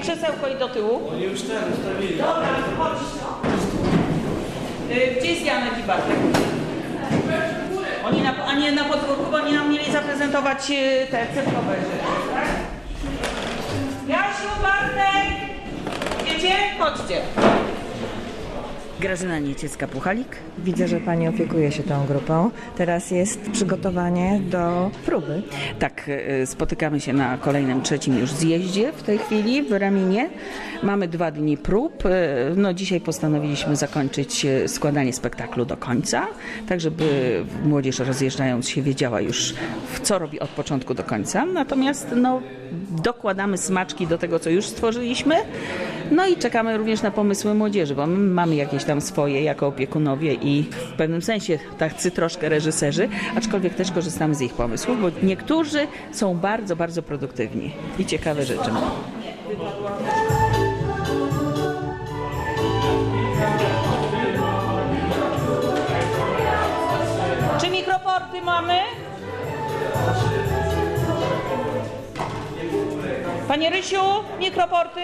krzesełko i do tyłu. Oni już ten ustawili. Dobra, chodź. Gdzie jest Janek i Bartek? A nie na podwórku, bo oni nam mieli zaprezentować te cyrkowe rzeczy, tak? Jasiu, Bartek! Wiecie? Chodźcie. Grażyna Nieciecka-Puchalik. Widzę, że Pani opiekuje się tą grupą. Teraz jest przygotowanie do próby. Tak, spotykamy się na kolejnym, trzecim już zjeździe w tej chwili w Raminie. Mamy 2 dni prób. No, dzisiaj postanowiliśmy zakończyć składanie spektaklu do końca, tak żeby młodzież rozjeżdżając się wiedziała już, co robi od początku do końca. Natomiast dokładamy smaczki do tego, co już stworzyliśmy. No i czekamy również na pomysły młodzieży, bo my mamy jakieś tam swoje jako opiekunowie i w pewnym sensie tacy troszkę reżyserzy, aczkolwiek też korzystamy z ich pomysłów, bo niektórzy są bardzo, bardzo produktywni i ciekawe rzeczy. Czy mikroporty mamy? Panie Rysiu, mikroporty?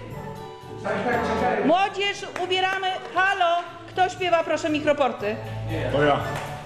Młodzież, ubieramy. Halo, kto śpiewa, proszę, mikroporty? To ja.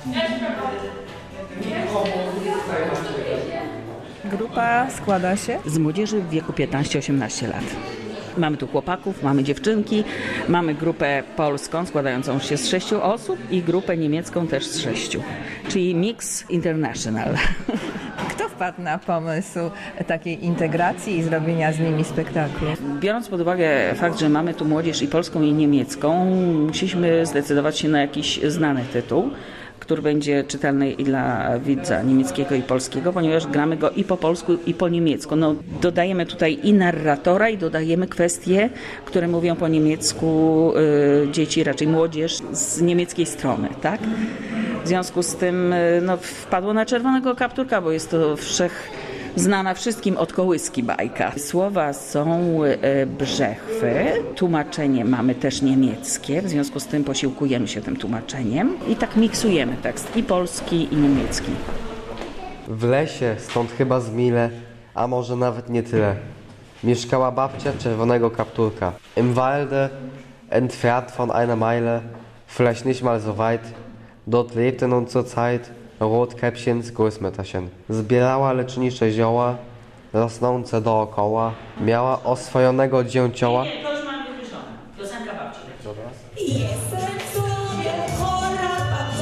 Grupa składa się Z młodzieży w wieku 15-18 lat. Mamy tu chłopaków, mamy dziewczynki, mamy grupę polską składającą się z 6 osób i grupę niemiecką też z 6, czyli Mix International. Kto wpadł na pomysł takiej integracji i zrobienia z nimi spektaklu? Biorąc pod uwagę fakt, że mamy tu młodzież i polską i niemiecką, musieliśmy zdecydować się na jakiś znany tytuł, który będzie czytelny i dla widza niemieckiego i polskiego, ponieważ gramy go i po polsku i po niemiecku. No, dodajemy tutaj i narratora i dodajemy kwestie, które mówią po niemiecku dzieci, raczej młodzież z niemieckiej strony, tak? W związku z tym wpadło na czerwonego kapturka, bo jest to znana wszystkim od kołyski bajka. Słowa są brzechwy, tłumaczenie mamy też niemieckie, w związku z tym posiłkujemy się tym tłumaczeniem i tak miksujemy tekst i polski i niemiecki. W lesie, stąd chyba z mile, a może nawet nie tyle, mieszkała babcia czerwonego kapturka. Im Walde, entfernt von einer Meile, vielleicht nicht mal so weit, dort lebte nun zur Zeit Rotkäppchens Großmütterchen. Zbierała lecznicze zioła, rosnące dookoła, miała oswojonego dzięcioła. Nie, to już mamy wymyślone. Piosenka babci. Jestem sobie chora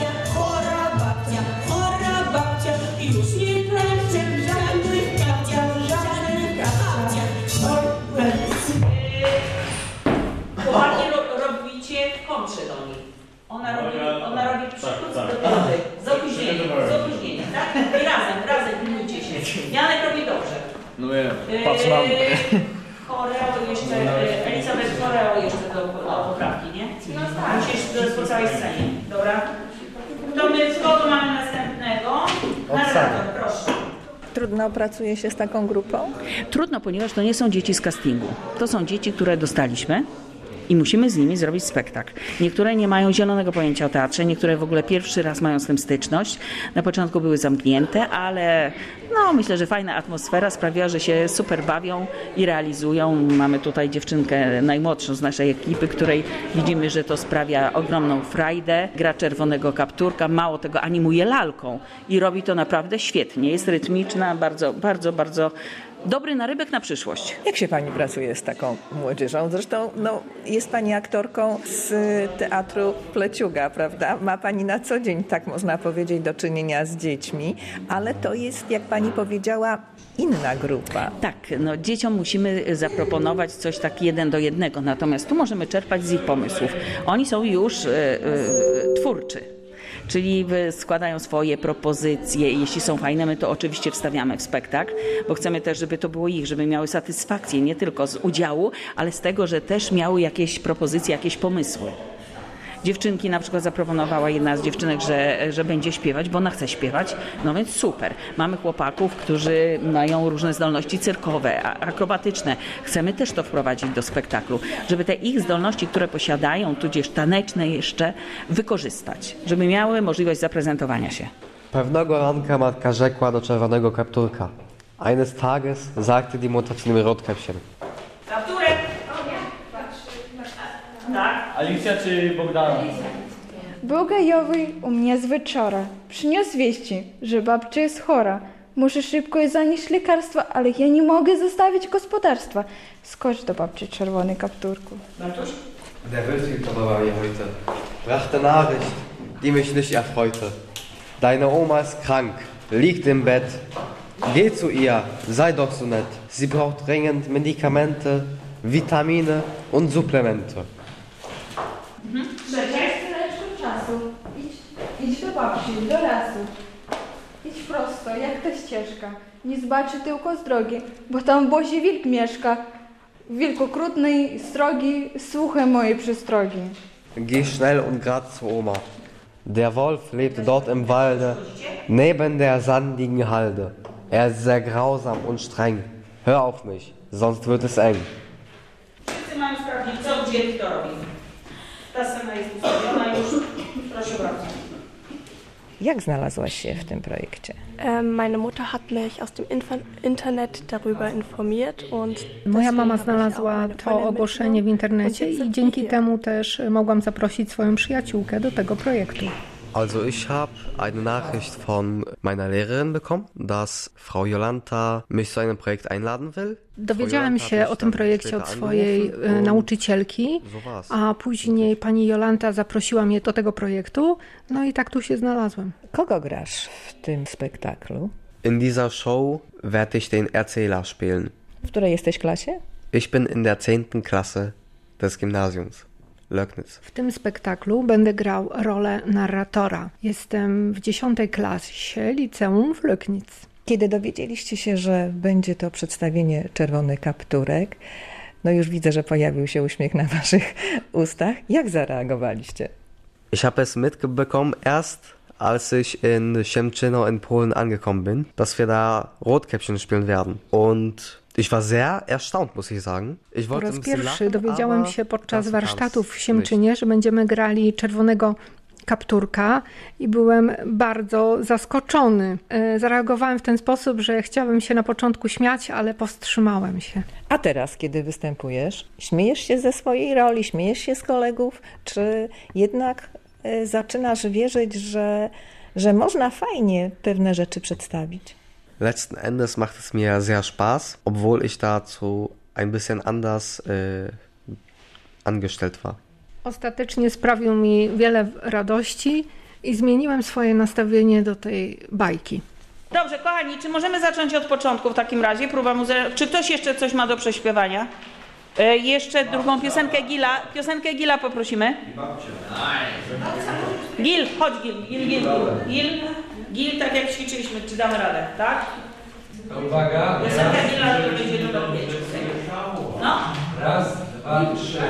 babcia, i już nie klęczę w żadnych kapciach. Chłopaki robicie kontrze do niej. Ona robi przykład z opóźnieniem, tak? I razem pilnujcie się. Janek robi dobrze. No wiem, patrz na mnie. Choreo jeszcze, Elizabeth, choreo jeszcze do poprawki, nie? No tak. Musisz po całej scenie, dobra? To my kogo mamy następnego? Narrator, proszę. Trudno pracuje się z taką grupą? Trudno, ponieważ to nie są dzieci z castingu. To są dzieci, które dostaliśmy. I musimy z nimi zrobić spektakl. Niektóre nie mają zielonego pojęcia o teatrze, niektóre w ogóle pierwszy raz mają z tym styczność. Na początku były zamknięte, ale myślę, że fajna atmosfera sprawiła, że się super bawią i realizują. Mamy tutaj dziewczynkę najmłodszą z naszej ekipy, której widzimy, że to sprawia ogromną frajdę. Gra czerwonego kapturka, mało tego animuje lalką i robi to naprawdę świetnie. Jest rytmiczna, bardzo, bardzo, bardzo dobry narybek na przyszłość. Jak się Pani pracuje z taką młodzieżą? Zresztą jest Pani aktorką z teatru Pleciuga, prawda? Ma Pani na co dzień, tak można powiedzieć, do czynienia z dziećmi, ale to jest, jak Pani powiedziała, inna grupa. Tak, dzieciom musimy zaproponować coś tak 1 do 1, natomiast tu możemy czerpać z ich pomysłów. Oni są już twórczy. Czyli składają swoje propozycje i jeśli są fajne, my to oczywiście wstawiamy w spektakl, bo chcemy też, żeby to było ich, żeby miały satysfakcję nie tylko z udziału, ale z tego, że też miały jakieś propozycje, jakieś pomysły. Dziewczynki na przykład zaproponowała jedna z dziewczynek, że będzie śpiewać, bo ona chce śpiewać, więc super. Mamy chłopaków, którzy mają różne zdolności cyrkowe, akrobatyczne. Chcemy też to wprowadzić do spektaklu, żeby te ich zdolności, które posiadają, tudzież taneczne jeszcze, wykorzystać, żeby miały możliwość zaprezentowania się. Pewnego ranka matka rzekła do czerwonego kapturka. Eines Tages sagte die Mutter zu dem Rotkäppchen. Kapturek! Alicja czy Bogdana? Był gajowy u mnie z wieczora. Przyniósł wieści, że babcia jest chora. Muszę szybko zanieść lekarstwa, ale ja nie mogę zostawić gospodarstwa. Skocz do babci, czerwony kapturku. Bartuś? Der Wölfing war mir heute. Brachte Nachricht, die mich nicht erfreute. Deine Oma ist krank, liegt im Bett. Geh zu ihr, sei doch so nett. Sie braucht dringend Medikamente, Vitamine und Supplemente. Czekaj chwileczkę czasu. Idź do babci, do lasu. Idź prosto, jak ta ścieżka. Nie zobaczy tylko z drogi, bo tam Boży wilk mieszka. Wilk okrutny, strogi, słuchaj mojej przestrogi. Geh schnell und grad zu Oma. Der Wolf lebt dort im Walde, neben der sandigen Halde. Er ist sehr grausam und streng. Hör auf mich, sonst wird es eng. Wszyscy mają sprawdzić, co, gdzie, kto robi. Ta scena jest ustawiona już. Proszę bardzo. Jak znalazłaś się w tym projekcie? Meine Mutter hat mich aus dem Internet darüber informiert und Moja mama znalazła to ogłoszenie w internecie i dzięki temu też mogłam zaprosić swoją przyjaciółkę do tego projektu. Also ich habe eine Nachricht von meiner Lehrerin bekommen, dass Frau Jolanta mich zu einem Projekt einladen will. Dowiedziałam się o tym projekcie od swojej nauczycielki, a później pani Jolanta zaprosiła mnie do tego projektu, no i tak tu się znalazłem. Kogo grasz w tym spektaklu? In dieser Show werde ich den Erzähler spielen. W której jesteś klasie? Ich bin in der 10. Klasse des Gymnasiums Löcknitz. W tym spektaklu będę grał rolę narratora. Jestem w 10. klasie liceum w Löcknitz. Kiedy dowiedzieliście się, że będzie to przedstawienie Czerwony Kapturek, no już widzę, że pojawił się uśmiech na waszych ustach. Jak zareagowaliście? Ich habe es mitbekommen erst, als ich in Siemczyno in Polen angekommen bin, dass wir da Rotkäppchen spielen werden. Und ich war sehr erstaunt, muss ich sagen. Ich Po wollte raz ein bisschen pierwszy lachen, dowiedziałem aber się podczas das warsztatów w kann's Siemczynie, że będziemy grali Czerwonego Kapturka i byłem bardzo zaskoczony. Zareagowałem w ten sposób, że chciałem się na początku śmiać, ale powstrzymałem się. A teraz, kiedy występujesz, śmiejesz się ze swojej roli, śmiejesz się z kolegów, czy jednak zaczynasz wierzyć, że można fajnie pewne rzeczy przedstawić? Letzten Endes macht es mir sehr Spaß, obwohl ich dazu ein bisschen anders angestellt war. Ostatecznie sprawił mi wiele radości i zmieniłem swoje nastawienie do tej bajki. Dobrze, kochani, czy możemy zacząć od początku w takim razie? Czy ktoś jeszcze coś ma do prześpiewania? Jeszcze drugą piosenkę Gila. Piosenkę Gila poprosimy. Gil, chodź Gil, tak jak ćwiczyliśmy, czy damy radę, tak? Uwaga. Piosenka Gila to będzie do dopięcia. No. Raz, dwa, trzy.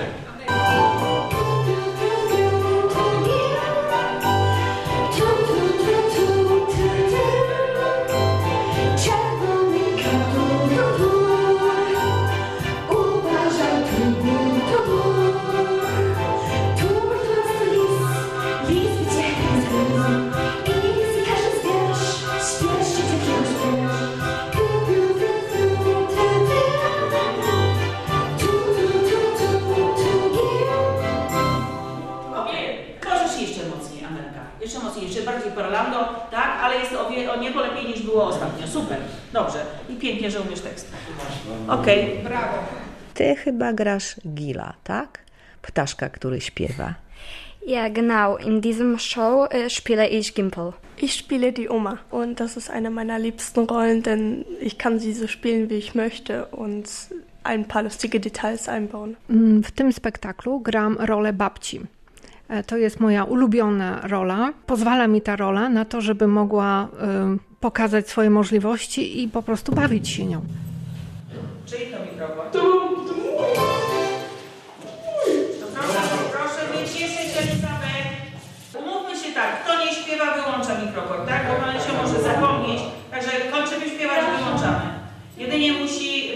Jeszcze bardziej parlando, tak? Ale jest o niebo lepiej niż było ostatnio. Super, dobrze. I pięknie, że umiesz tekst. Okej. Brawo. Ty chyba grasz Gila, tak? Ptaszka, który śpiewa. Ja, genau. In diesem Show spiele ich Gimpel. ich spiele die Oma und das ist eine meiner liebsten Rollen, denn ich kann sie so spielen, wie ich möchte und ein paar lustige Details einbauen. W tym spektaklu gram rolę babci. To jest moja ulubiona rola. Pozwala mi ta rola na to, żeby mogła pokazać swoje możliwości i po prostu bawić się nią. Czyli to mikrofon. Proszę nie cieszyć się, Elizabeth. Umówmy się tak, kto nie śpiewa, wyłącza mikrofon, tak? Bo pan się może zapomnieć. Także kończymy śpiewać, wyłączamy. Jedynie musi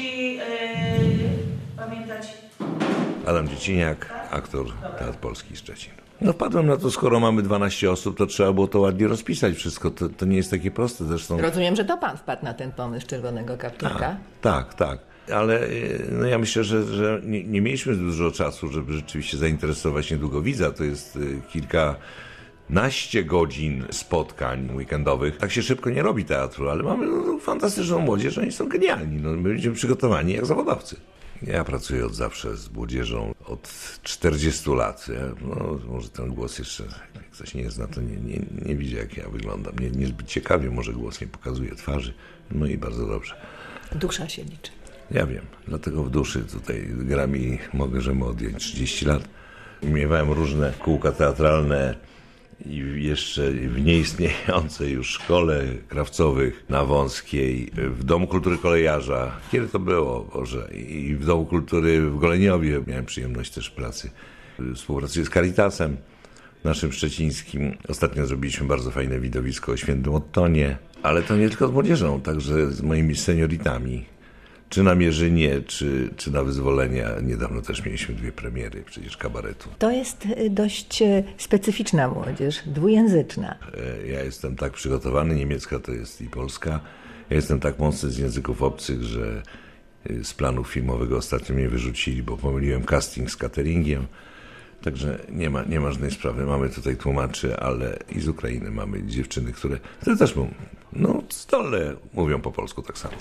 pamiętać. Adam Dzieciniak, aktor Teatr Polski Szczecin. No wpadłem na to, skoro mamy 12 osób, to trzeba było to ładnie rozpisać wszystko. To nie jest takie proste zresztą. Rozumiem, że to pan wpadł na ten pomysł Czerwonego Kapturka. Tak. ale no ja myślę, że nie mieliśmy dużo czasu, żeby rzeczywiście zainteresować niedługowidza. To jest kilkanaście godzin spotkań weekendowych. Tak się szybko nie robi teatru, ale mamy fantastyczną młodzież, oni są genialni. No, my będziemy przygotowani jak zawodowcy. Ja pracuję od zawsze z młodzieżą, od 40 lat. Może ten głos jeszcze, jak ktoś nie zna, to nie widzi, jak ja wyglądam. Niezbyt ciekawie, może głos nie pokazuje twarzy. No i bardzo dobrze. Dusza się liczy. Ja wiem, dlatego w duszy tutaj gram i możemy odjąć 30 lat. Miewałem różne kółka teatralne i jeszcze w nieistniejącej już szkole krawcowych na Wąskiej, w Domu Kultury Kolejarza. Kiedy to było, Boże? I w Domu Kultury w Goleniowie miałem przyjemność też pracy. Współpracuję z Caritasem naszym szczecińskim. Ostatnio zrobiliśmy bardzo fajne widowisko o Świętym Ottonie, ale to nie tylko z młodzieżą, także z moimi senioritami. Czy na Mierzynie, czy na Wyzwolenia. Niedawno też mieliśmy 2 premiery przecież kabaretu. To jest dość specyficzna młodzież, dwujęzyczna. Ja jestem tak przygotowany, niemiecka to jest i polska. Ja jestem tak mocny z języków obcych, że z planu filmowego ostatnio mnie wyrzucili, bo pomyliłem casting z cateringiem. Także nie ma żadnej sprawy. Mamy tutaj tłumaczy, ale i z Ukrainy mamy dziewczyny, które też zdolne mówią po polsku tak samo.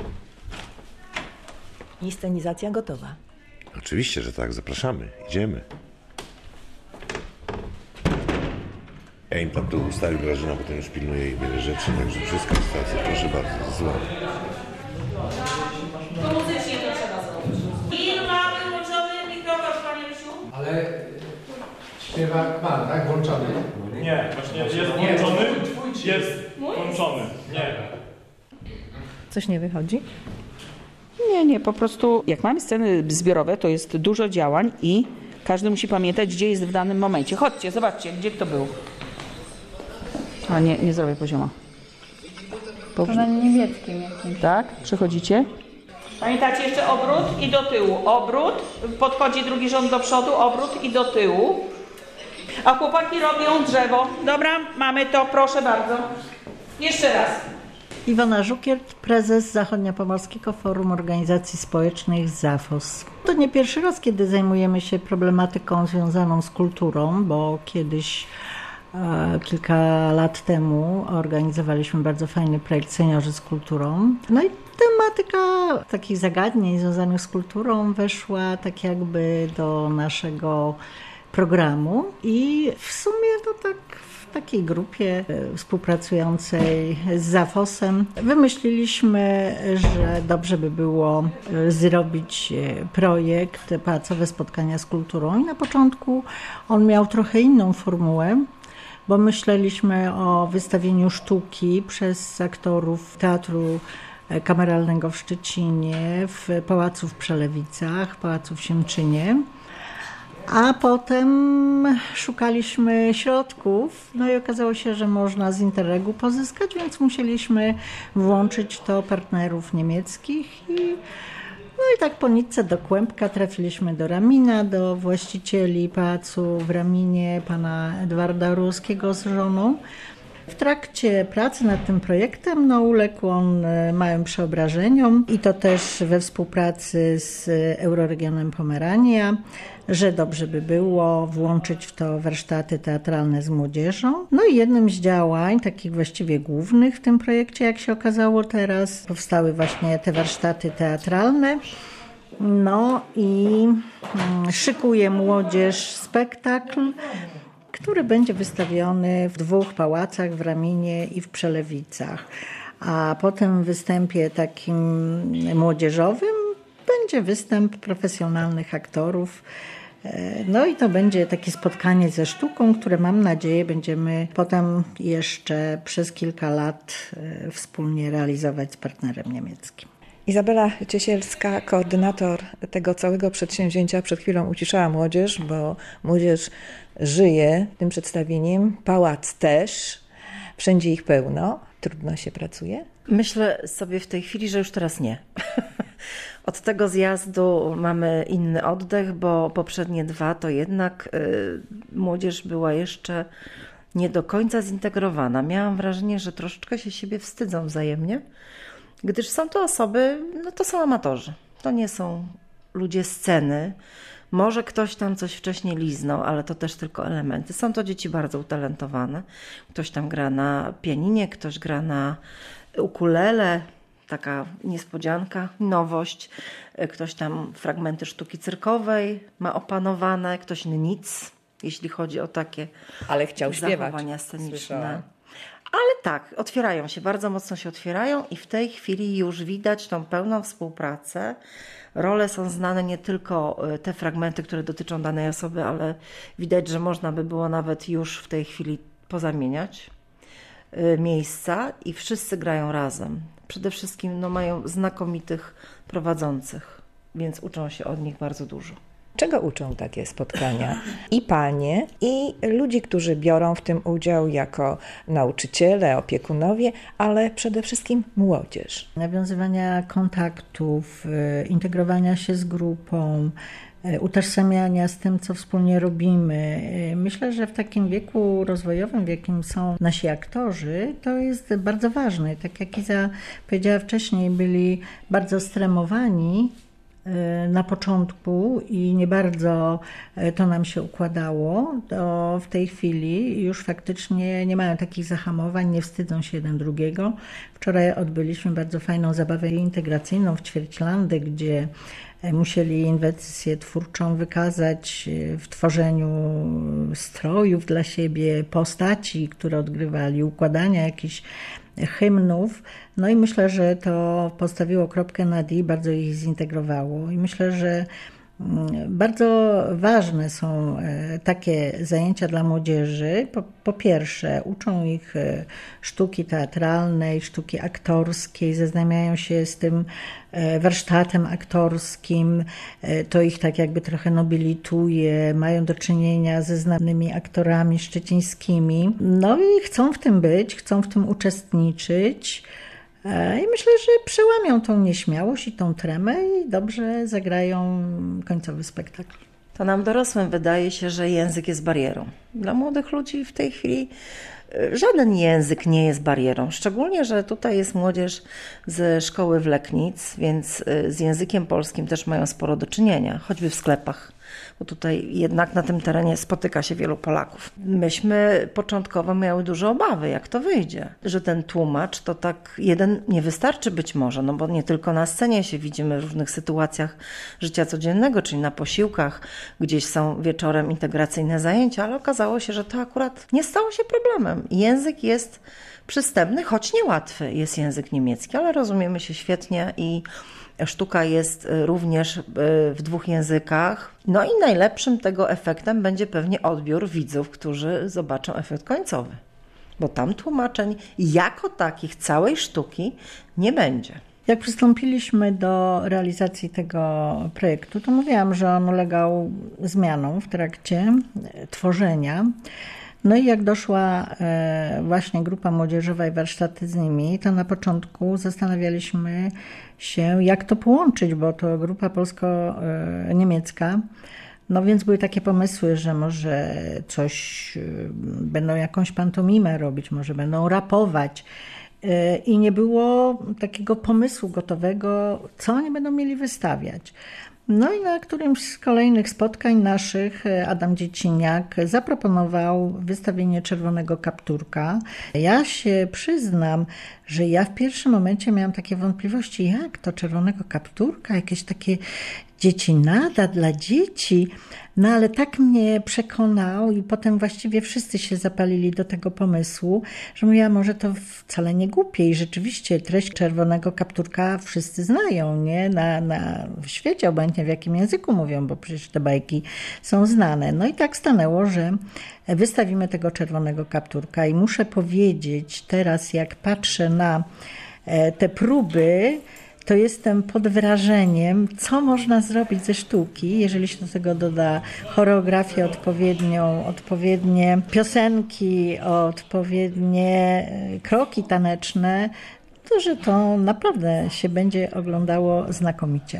I scenizacja gotowa. Oczywiście, że tak. Zapraszamy. Idziemy. Ja im tam tu ustawił Grażyna, potem już pilnuję ich wiele rzeczy, także wszystko jest stacja. Proszę bardzo, zesłamy. To muzycznie to trzeba zrobić. Ma wyłączony mikrofon, panie Rysiu? Ale śpiewak ma, tak? Włączony? Nie, właśnie jest włączony. Jest włączony. Nie. Coś nie wychodzi? Nie, po prostu jak mamy sceny zbiorowe, to jest dużo działań i każdy musi pamiętać, gdzie jest w danym momencie. Chodźcie, zobaczcie, gdzie kto był. A nie zrobię poziomu. To na niemieckim jakimś. Tak, przechodzicie. Pamiętacie jeszcze obrót i do tyłu. Obrót, podchodzi drugi rząd do przodu, obrót i do tyłu. A chłopaki robią drzewo. Dobra, mamy to, proszę bardzo. Jeszcze raz. Iwona Żukiert, prezes Zachodniopomorskiego Forum Organizacji Społecznych ZAFOS. To nie pierwszy raz, kiedy zajmujemy się problematyką związaną z kulturą, bo kiedyś, kilka lat temu organizowaliśmy bardzo fajny projekt Seniorzy z kulturą. No i tematyka takich zagadnień związanych z kulturą weszła tak jakby do naszego programu i w sumie to tak w takiej grupie współpracującej z ZAFOS-em wymyśliliśmy, że dobrze by było zrobić projekt Pałacowe Spotkania z Kulturą i na początku on miał trochę inną formułę, bo myśleliśmy o wystawieniu sztuki przez aktorów Teatru Kameralnego w Szczecinie, w Pałacu w Przelewicach, Pałacu w Siemczynie. A potem szukaliśmy środków, no i okazało się, że można z Interregu pozyskać, więc musieliśmy włączyć to partnerów niemieckich no i tak po nitce do kłębka trafiliśmy do Ramina, do właścicieli pałacu w Raminie, pana Edwarda Orłowskiego z żoną. W trakcie pracy nad tym projektem uległ on małym przeobrażeniom i to też we współpracy z Euroregionem Pomerania, że dobrze by było włączyć w to warsztaty teatralne z młodzieżą. No i jednym z działań, takich właściwie głównych w tym projekcie, jak się okazało teraz, powstały właśnie te warsztaty teatralne. No i szykuje młodzież spektakl, który będzie wystawiony w 2 pałacach, w Raminie i w Przelewicach. A po tym występie takim młodzieżowym będzie występ profesjonalnych aktorów. No i to będzie takie spotkanie ze sztuką, które mam nadzieję będziemy potem jeszcze przez kilka lat wspólnie realizować z partnerem niemieckim. Izabela Ciesielska, koordynator tego całego przedsięwzięcia, przed chwilą uciszała młodzież, bo młodzież żyje tym przedstawieniem, pałac też, wszędzie ich pełno. Trudno się pracuje? Myślę sobie w tej chwili, że już teraz nie. Od tego zjazdu mamy inny oddech, bo poprzednie 2 to jednak młodzież była jeszcze nie do końca zintegrowana. Miałam wrażenie, że troszeczkę się siebie wstydzą wzajemnie, gdyż są to osoby, to są amatorzy. to nie są ludzie sceny. Może ktoś tam coś wcześniej liznął, ale to też tylko elementy. Są to dzieci bardzo utalentowane. Ktoś tam gra na pianinie, ktoś gra na ukulele, taka niespodzianka, nowość. Ktoś tam fragmenty sztuki cyrkowej ma opanowane, ktoś nic, jeśli chodzi o takie ale chciał zachowania śpiewać. sceniczne. Słyszałam. Ale tak, otwierają się, bardzo mocno się otwierają i w tej chwili już widać tą pełną współpracę. Role są znane nie tylko te fragmenty, które dotyczą danej osoby, ale widać, że można by było nawet już w tej chwili pozamieniać miejsca i wszyscy grają razem. Przede wszystkim mają znakomitych prowadzących, więc uczą się od nich bardzo dużo. Czego uczą takie spotkania? I panie, i ludzi, którzy biorą w tym udział jako nauczyciele, opiekunowie, ale przede wszystkim młodzież. Nawiązywania kontaktów, integrowania się z grupą, utożsamiania z tym, co wspólnie robimy. Myślę, że w takim wieku rozwojowym, w jakim są nasi aktorzy, to jest bardzo ważne. Tak jak Iza powiedziała wcześniej, byli bardzo stremowani na początku i nie bardzo to nam się układało, to w tej chwili już faktycznie nie mają takich zahamowań, nie wstydzą się jeden drugiego. Wczoraj odbyliśmy bardzo fajną zabawę integracyjną w Ćwierćlandy, gdzie musieli inwencję twórczą wykazać w tworzeniu strojów dla siebie, postaci, które odgrywali, układania jakichś hymnów. No i myślę, że to postawiło kropkę nad i, bardzo ich zintegrowało. I myślę, że bardzo ważne są takie zajęcia dla młodzieży. Po pierwsze, uczą ich sztuki teatralnej, sztuki aktorskiej, zaznajamiają się z tym warsztatem aktorskim. To ich tak jakby trochę nobilituje, mają do czynienia ze znanymi aktorami szczecińskimi. No i chcą w tym być, chcą w tym uczestniczyć. I myślę, że przełamią tą nieśmiałość i tą tremę i dobrze zagrają końcowy spektakl. To nam dorosłym wydaje się, że język jest barierą. Dla młodych ludzi w tej chwili żaden język nie jest barierą. Szczególnie, że tutaj jest młodzież ze szkoły w Leknic, więc z językiem polskim też mają sporo do czynienia, choćby w sklepach. Bo tutaj jednak na tym terenie spotyka się wielu Polaków. Myśmy początkowo miały duże obawy, jak to wyjdzie, że ten tłumacz to tak jeden nie wystarczy być może, no bo nie tylko na scenie się widzimy w różnych sytuacjach życia codziennego, czyli na posiłkach, gdzieś są wieczorem integracyjne zajęcia, ale okazało się, że to akurat nie stało się problemem. Język jest przystępny, choć niełatwy jest język niemiecki, ale rozumiemy się świetnie i sztuka jest również w 2 językach. No i najlepszym tego efektem będzie pewnie odbiór widzów, którzy zobaczą efekt końcowy. Bo tam tłumaczeń jako takich całej sztuki nie będzie. Jak przystąpiliśmy do realizacji tego projektu, to mówiłam, że on ulegał zmianom w trakcie tworzenia. No i jak doszła właśnie grupa młodzieżowa i warsztaty z nimi, to na początku zastanawialiśmy się, jak to połączyć, bo to grupa polsko-niemiecka. No więc były takie pomysły, że może coś, będą jakąś pantomimę robić, może będą rapować. I nie było takiego pomysłu gotowego, co oni będą mieli wystawiać. No i na którymś z kolejnych spotkań naszych Adam Dzieciniak zaproponował wystawienie Czerwonego Kapturka. Ja się przyznam, że ja w pierwszym momencie miałam takie wątpliwości, jak to Czerwonego Kapturka, jakieś takie dziecinada dla dzieci. No ale tak mnie przekonał i potem właściwie wszyscy się zapalili do tego pomysłu, że mówiła, może to wcale nie głupie i rzeczywiście treść Czerwonego Kapturka wszyscy znają, nie? W świecie, obojętnie w jakim języku mówią, bo przecież te bajki są znane. No i tak stanęło, że wystawimy tego Czerwonego Kapturka i muszę powiedzieć teraz, jak patrzę na te próby, to jestem pod wrażeniem, co można zrobić ze sztuki, jeżeli się do tego doda choreografię odpowiednią, odpowiednie piosenki, odpowiednie kroki taneczne, to że to naprawdę się będzie oglądało znakomicie.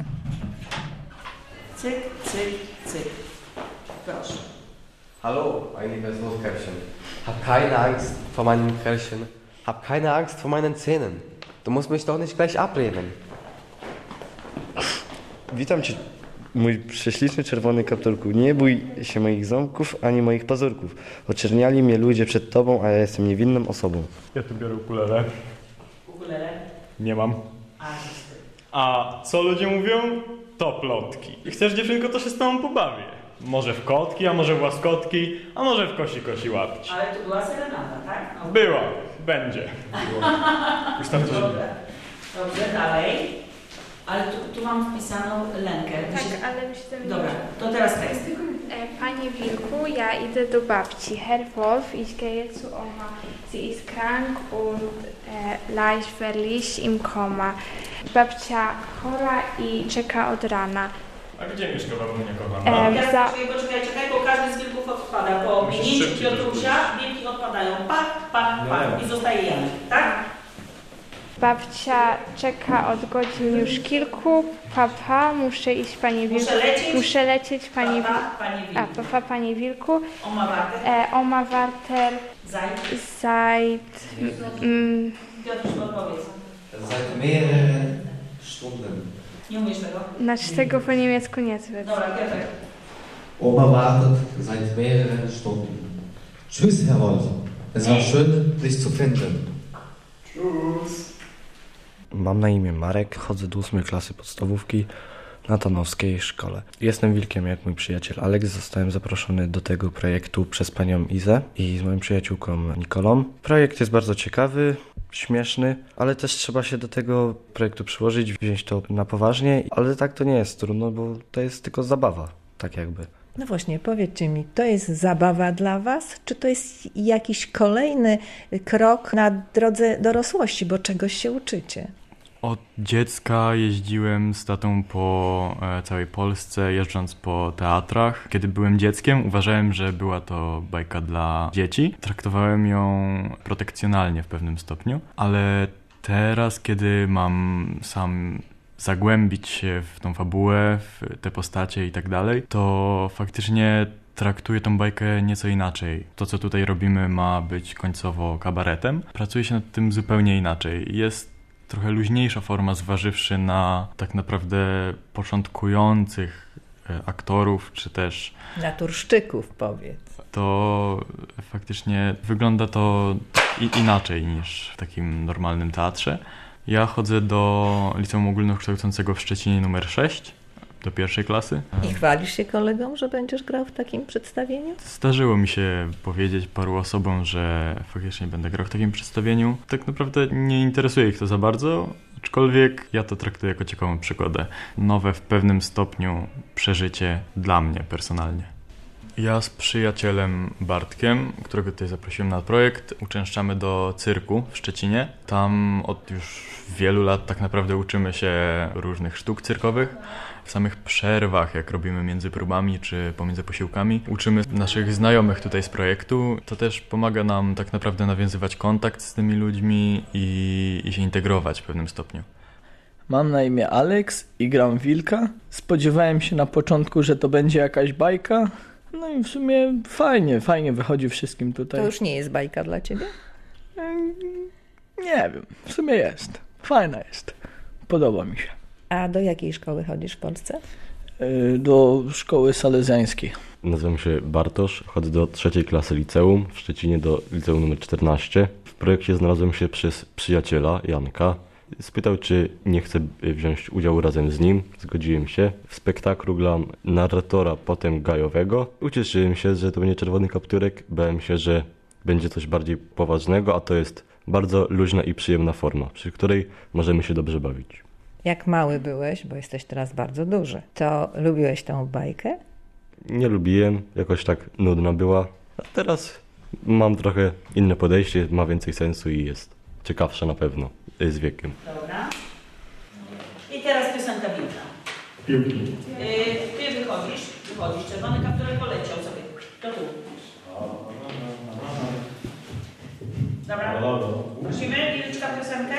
Cyk, cyk, cyk. Proszę. Hallo, mein liebes Lustkäppchen. Hab keine Angst vor meinem Kerlchen. Hab keine Angst vor meinen Zähnen. Du musst mich doch nicht gleich ablehnen. Witam Cię, mój prześliczny czerwony kapturku. Nie bój się moich ząbków, ani moich pazurków. Oczerniali mnie ludzie przed Tobą, a ja jestem niewinną osobą. Ja tu biorę ukulele. Ukulele? Nie mam. A co ludzie mówią? To plotki. Chcesz, dziewczynko, to się z Tobą pobawię. Może w kotki, a może w łaskotki, a może w kosi łapci. Ale tu była serenada, tak? No. Była, będzie. Już tam coś... Dobrze, dalej. Ale tu mam wpisaną Lenkę. Tak, ale myślę... Dobra, to teraz tekst. Panie Wilku, ja idę do babci. Herr Wolf, ich gehe zu Oma. Sie ist krank und leichtfertig im Koma. Babcia chora i czeka od rana. A gdzie mieszka babunia kochana? Czekaj, bo każdy z wilków odpada. Po minięciu Piotrusia wilki odpadają. Pak. I zostaje Janek, tak? Babcia czeka od godzin już kilku. Papa, muszę iść, panie Wilku. Muszę lecieć, panie Wilku. Papa, panie Wilku. Oma Wartel. Seit... Piotruś, odpowiedz. Seit mehreren Stunden. Nie umiesz tego? Znaczy tego po niemiecku nie wiem. Dobra, Piotr. Oma wartet seit mehreren Stunden. Tschüss, Herr Wolf. Es war schön, dich zu finden. Tschüss. Mam na imię Marek, chodzę do 8 klasy podstawówki na Tanowskiej szkole. Jestem wilkiem jak mój przyjaciel Aleks. Zostałem zaproszony do tego projektu przez panią Izę i z moją przyjaciółką Nikolą. Projekt jest bardzo ciekawy, śmieszny, ale też trzeba się do tego projektu przyłożyć, wziąć to na poważnie, ale tak to nie jest trudno, bo to jest tylko zabawa, tak jakby. No właśnie, powiedzcie mi, to jest zabawa dla Was, czy to jest jakiś kolejny krok na drodze dorosłości, bo czegoś się uczycie? Od dziecka jeździłem z tatą po całej Polsce, jeżdżąc po teatrach. Kiedy byłem dzieckiem, uważałem, że była to bajka dla dzieci. Traktowałem ją protekcjonalnie w pewnym stopniu, ale teraz, kiedy mam sam zagłębić się w tą fabułę, w te postacie i tak dalej, to faktycznie traktuję tą bajkę nieco inaczej. To, co tutaj robimy, ma być końcowo kabaretem. Pracuje się nad tym zupełnie inaczej. Jest trochę luźniejsza forma, zważywszy na tak naprawdę początkujących aktorów, czy też... Naturszczyków, powiedz. To faktycznie wygląda to inaczej niż w takim normalnym teatrze. Ja chodzę do Liceum Ogólnokształcącego w Szczecinie numer 6, do 1. klasy. I chwalisz się kolegom, że będziesz grał w takim przedstawieniu? Zdarzyło mi się powiedzieć paru osobom, że faktycznie będę grał w takim przedstawieniu. Tak naprawdę nie interesuje ich to za bardzo, aczkolwiek ja to traktuję jako ciekawą przygodę. Nowe w pewnym stopniu przeżycie dla mnie personalnie. Ja z przyjacielem Bartkiem, którego tutaj zaprosiłem na projekt, uczęszczamy do cyrku w Szczecinie. Tam od już wielu lat tak naprawdę uczymy się różnych sztuk cyrkowych. W samych przerwach, jak robimy między próbami czy pomiędzy posiłkami, uczymy naszych znajomych tutaj z projektu. To też pomaga nam tak naprawdę nawiązywać kontakt z tymi ludźmi i się integrować w pewnym stopniu. Mam na imię Aleks i gram wilka. Spodziewałem się na początku, że to będzie jakaś bajka. No i w sumie fajnie wychodzi wszystkim tutaj. To już nie jest bajka dla ciebie? Nie wiem, w sumie jest. Fajna jest. Podoba mi się. A do jakiej szkoły chodzisz w Polsce? Do szkoły salezjańskiej. Nazywam się Bartosz, chodzę do 3. klasy liceum, w Szczecinie do liceum nr 14. W projekcie znalazłem się przez przyjaciela Janka. Spytał, czy nie chcę wziąć udziału razem z nim. Zgodziłem się. W spektaklu gram narratora, potem gajowego. Ucieszyłem się, że to będzie czerwony kapturek. Bałem się, że będzie coś bardziej poważnego, a to jest bardzo luźna i przyjemna forma, przy której możemy się dobrze bawić. Jak mały byłeś, bo jesteś teraz bardzo duży, to lubiłeś tą bajkę? Nie lubiłem, jakoś tak nudna była. A teraz mam trochę inne podejście, ma więcej sensu i jest ciekawsza na pewno z wiekiem. Dobra. I teraz piosenka Wilka. Piłki. Ty wychodzisz, czerwony kapturek poleciał sobie. To tu. Dobra. Prosimy, Wilczka piosenkę.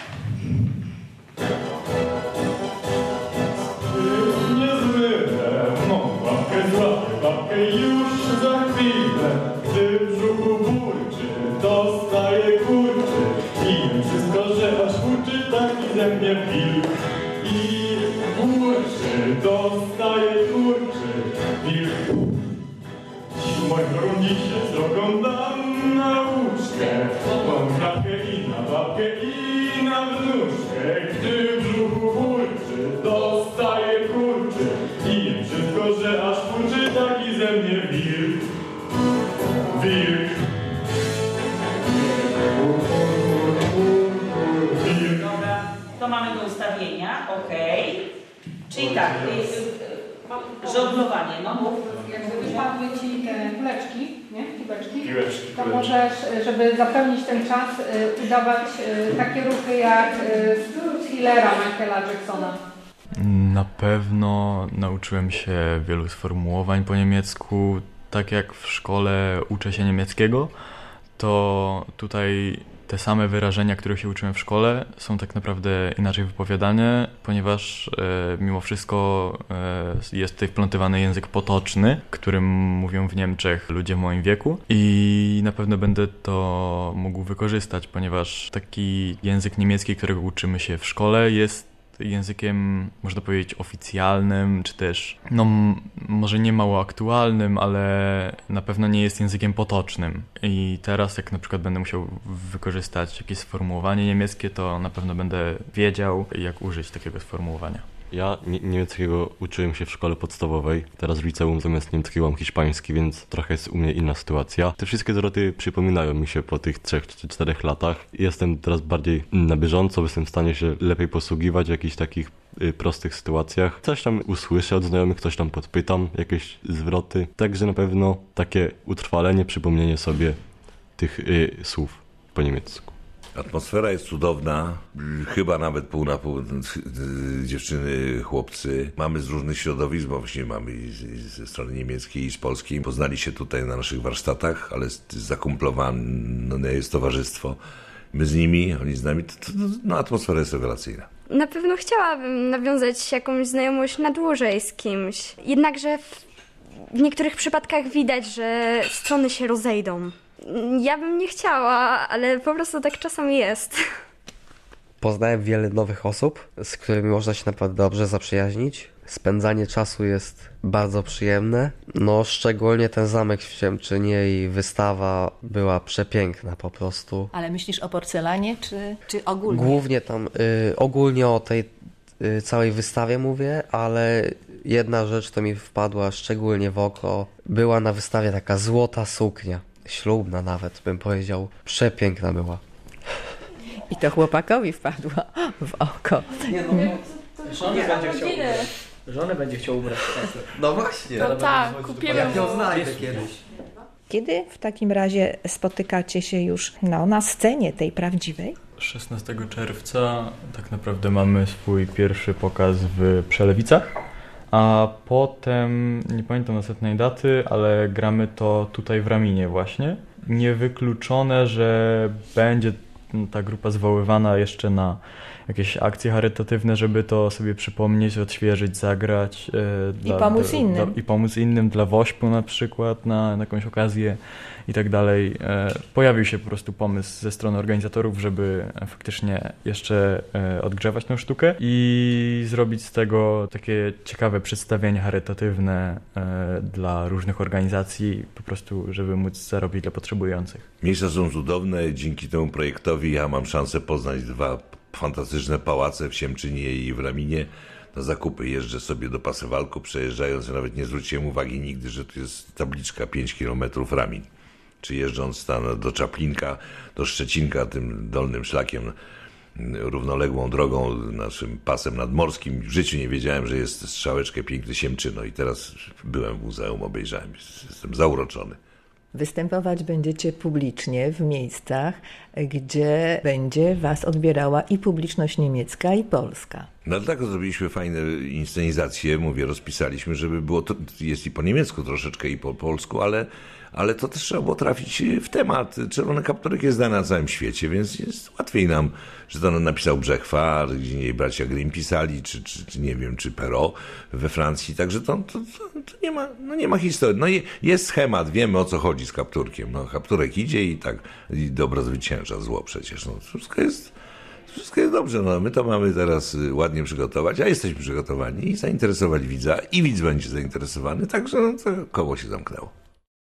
Niezwykle, łapkę złapię, babkę już za chwilę. Gdy w brzuchu burczy, to staje kurczy. I wiem wszystko, że aż huczy taki ze mnie wilk. I burczy. kurczy, dostaje kurczy. Wilk, dziś moim rundisie z drogą dam nauczkę. Mam krawkę i na babkę i na wnuczkę. Gdy w brzuchu kurczy, dostaje kurczy. I jem wszystko, że aż kurczy, taki ze mnie wilk. Wilk. Dobra, to mamy do ustawienia, okej. Czyli tak, żonglowanie, no mów. Jakby wypadły ci te kuleczki, nie? Piłeczki, to możesz, żeby zapełnić ten czas, udawać takie ruchy jak z Thrillera Michaela Jacksona. Na pewno nauczyłem się wielu sformułowań po niemiecku. Tak jak w szkole uczę się niemieckiego, to tutaj te same wyrażenia, których się uczyłem w szkole, są tak naprawdę inaczej wypowiadane, ponieważ mimo wszystko jest tutaj wplątywany język potoczny, którym mówią w Niemczech ludzie w moim wieku i na pewno będę to mógł wykorzystać, ponieważ taki język niemiecki, którego uczymy się w szkole, jest językiem, można powiedzieć, oficjalnym, czy też, no może nie mało aktualnym, ale na pewno nie jest językiem potocznym. I teraz, jak na przykład będę musiał wykorzystać jakieś sformułowanie niemieckie, to na pewno będę wiedział, jak użyć takiego sformułowania. Ja niemieckiego uczyłem się w szkole podstawowej, teraz w liceum zamiast niemieckiego mam hiszpański, więc trochę jest u mnie inna sytuacja. Te wszystkie zwroty przypominają mi się po tych 3 czy 4 latach. Jestem teraz bardziej na bieżąco, jestem w stanie się lepiej posługiwać w jakichś takich prostych sytuacjach. Coś tam usłyszę od znajomych, coś tam podpytam, jakieś zwroty. Także na pewno takie utrwalenie, przypomnienie sobie tych słów po niemiecku. Atmosfera jest cudowna, chyba nawet pół na pół dziewczyny, chłopcy. Mamy z różnych środowisk, bo właśnie mamy i ze strony niemieckiej i z polskiej. Poznali się tutaj na naszych warsztatach, ale zakumplowane jest towarzystwo. My z nimi, oni z nami, no atmosfera jest rewelacyjna. Na pewno chciałabym nawiązać jakąś znajomość na dłużej z kimś. Jednakże w niektórych przypadkach widać, że strony się rozejdą. Ja bym nie chciała, ale po prostu tak czasami jest. Poznałem wiele nowych osób, z którymi można się naprawdę dobrze zaprzyjaźnić. Spędzanie czasu jest bardzo przyjemne. No, szczególnie ten zamek w Siemczynie i wystawa była przepiękna po prostu. Ale myślisz o porcelanie, czy ogólnie? Głównie tam, ogólnie o tej całej wystawie mówię, ale jedna rzecz, to mi wpadła szczególnie w oko. Była na wystawie taka złota suknia. Ślubna nawet, bym powiedział. Przepiękna była. I to chłopakowi wpadła w oko. Żonę będzie chciał ubrać. No właśnie. To tak, kupimy. Jak ją znajdę kiedyś. Kiedy w takim razie spotykacie się już na scenie tej prawdziwej? 16 czerwca tak naprawdę mamy swój pierwszy pokaz w Przelewicach, a potem, nie pamiętam następnej daty, ale gramy to tutaj w Raminie właśnie. Niewykluczone, że będzie ta grupa zwoływana jeszcze na jakieś akcje charytatywne, żeby to sobie przypomnieć, odświeżyć, zagrać. I pomóc innym. I pomóc innym, dla WOŚP-u na przykład, na jakąś okazję i tak dalej. Pojawił się po prostu pomysł ze strony organizatorów, żeby faktycznie jeszcze odgrzewać tę sztukę i zrobić z tego takie ciekawe przedstawienie charytatywne dla różnych organizacji, po prostu, żeby móc zarobić dla potrzebujących. Miejsca są cudowne, dzięki temu projektowi ja mam szansę poznać 2 fantastyczne pałace w Siemczynie i w Raminie. Na zakupy jeżdżę sobie do Pasewalku, przejeżdżając, nawet nie zwróciłem uwagi nigdy, że tu jest tabliczka 5 km Ramin. Czy jeżdżąc tam do Czaplinka, do Szczecinka, tym dolnym szlakiem, równoległą drogą, naszym pasem nadmorskim. W życiu nie wiedziałem, że jest strzałeczkę piękny Siemczyno i teraz byłem w muzeum, obejrzałem. Jestem zauroczony. Występować będziecie publicznie w miejscach, gdzie będzie was odbierała i publiczność niemiecka, i polska. No dlatego zrobiliśmy fajne inscenizacje, rozpisaliśmy, żeby było, to jest i po niemiecku troszeczkę i po polsku, ale to też trzeba było trafić w temat. Czerwony kapturek jest znany na całym świecie, więc jest łatwiej nam, że to napisał Brzechwa, gdzie jej bracia Grimm pisali, czy nie wiem, czy Perrault we Francji, także to nie ma historii. No jest schemat, wiemy o co chodzi z kapturkiem. No, kapturek idzie i tak i dobro zwycięża zło przecież. No, wszystko jest dobrze. No, my to mamy teraz ładnie przygotować, a jesteśmy przygotowani i zainteresować widza i widz będzie zainteresowany, także no, to koło się zamknęło.